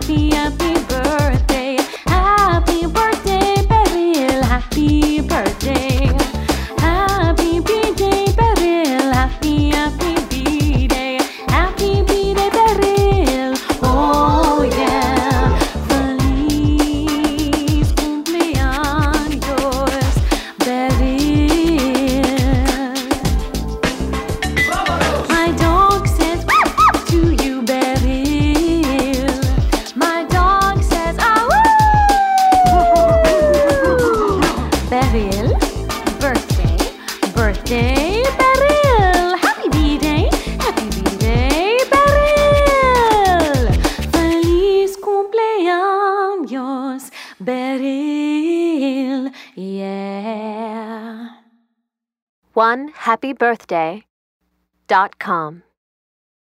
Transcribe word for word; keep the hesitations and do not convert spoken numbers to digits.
happy, happy birthday. Happy birthday, Beryl. Happy birthday. Happy B-Day, Beryl. Happy, happy B-Day. Happy B-Day, Beryl. Oh yeah. Feliz cumpleaños, Beryl. My dog says to you, Beryl. My dog says, ah, woo! Beryl, birthday, birthday, Beryl. Happy B-Day, happy B-Day, Beryl. Feliz cumpleaños, Beryl. Yeah. one happy birthday dot com